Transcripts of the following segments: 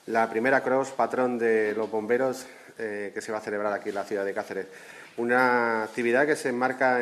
la primera Cross Patrón de los bomberos que se va a celebrar aquí en la ciudad de Cáceres. Una actividad que se enmarca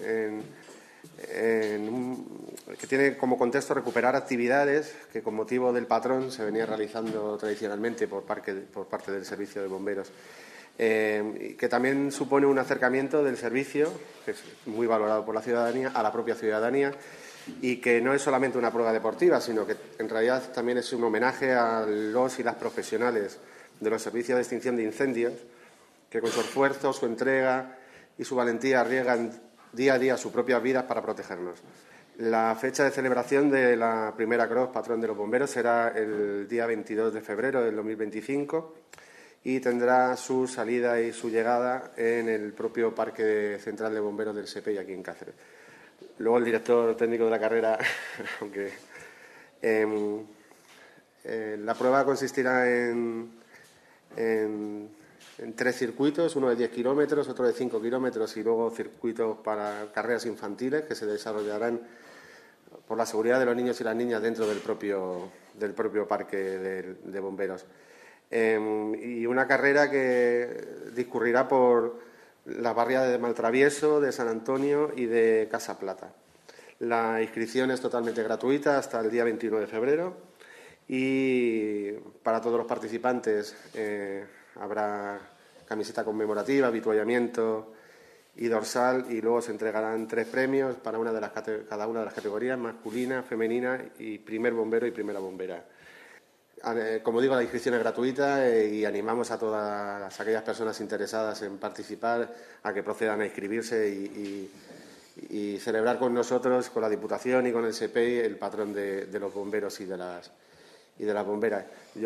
que tiene como contexto recuperar actividades que con motivo del patrón se venía realizando tradicionalmente por parte del Servicio de Bomberos. Que también supone un acercamiento del servicio, que es muy valorado por la ciudadanía, a la propia ciudadanía, y que no es solamente una prueba deportiva, sino que en realidad también es un homenaje a los y las profesionales de los servicios de extinción de incendios, que con su esfuerzo, su entrega y su valentía arriesgan día a día sus propias vidas para protegernos. La fecha de celebración de la primera Cross Patrón de los Bomberos será el día 22 de febrero del 2025 y tendrá su salida y su llegada en el propio Parque Central de Bomberos del SEPEI aquí en Cáceres. Luego el director técnico de la carrera, aunque la prueba consistirá en 3 circuitos, uno de 10 kilómetros, otro de 5 kilómetros y luego circuitos para carreras infantiles que se desarrollarán por la seguridad de los niños y las niñas dentro del propio parque de bomberos. Y una carrera que discurrirá por las barriadas de Maltravieso, de San Antonio y de Casa Plata. La inscripción es totalmente gratuita hasta el día 21 de febrero y para todos los participantes habrá camiseta conmemorativa, avituallamiento y dorsal, y luego se entregarán 3 premios para cada una de las categorías: masculina, femenina y primer bombero y primera bombera. Como digo, la inscripción es gratuita y animamos a todas aquellas personas interesadas en participar a que procedan a inscribirse y celebrar con nosotros, con la Diputación y con el SEPEI, el patrón de los bomberos y de las bomberas.